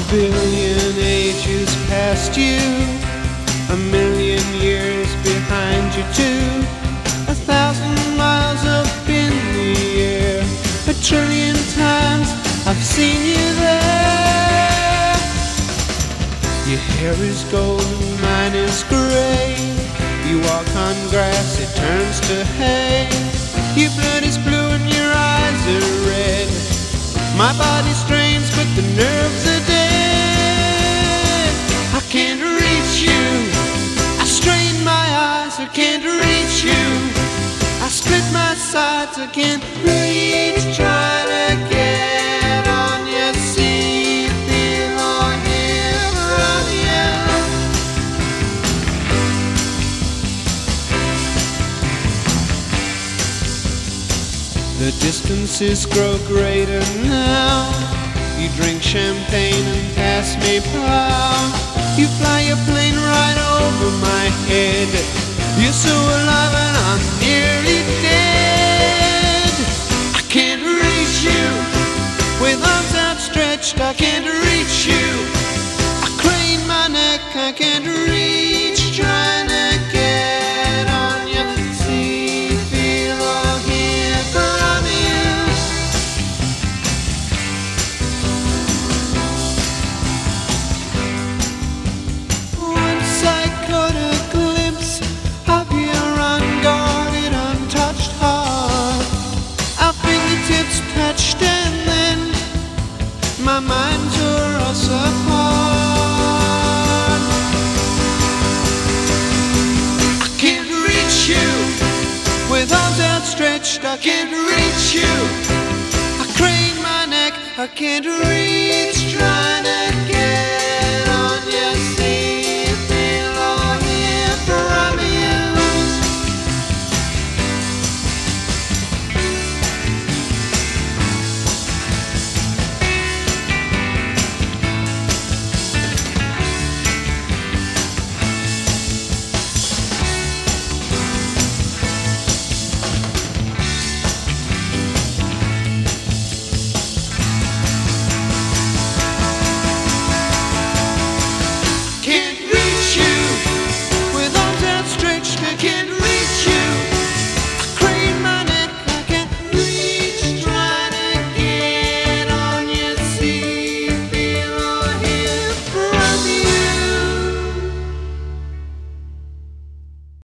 billion ages past you, a million years behind you too, 1,000 miles up in the air, a trillion times I've seen you there. Your hair is golden, mine is gray. You walk on grass, it turns to hay. Your blood is blue and your eyes are red. My body strains, but the nerves are dead. I can't reach you. I strain my eyes, I can't reach you. I split my sides, I can't reach. Try to get on your seat, feel or hear from you. The distances grow greater now. You drink champagne and pass me by. You fly your plane right over my head. You're so alive and I'm nearly dead. I can't reach you. With arms outstretched, I can't reach you. I crane my neck, I can't reach. Trying to get on your seat, feel or hear from you. Once I caught a glimpse of your unguarded, untouched heart. Our fingertips touched and then my mind tore us apart. I can't reach you. With arms outstretched, I can't reach you. I crane my neck, I can't reach. Trying to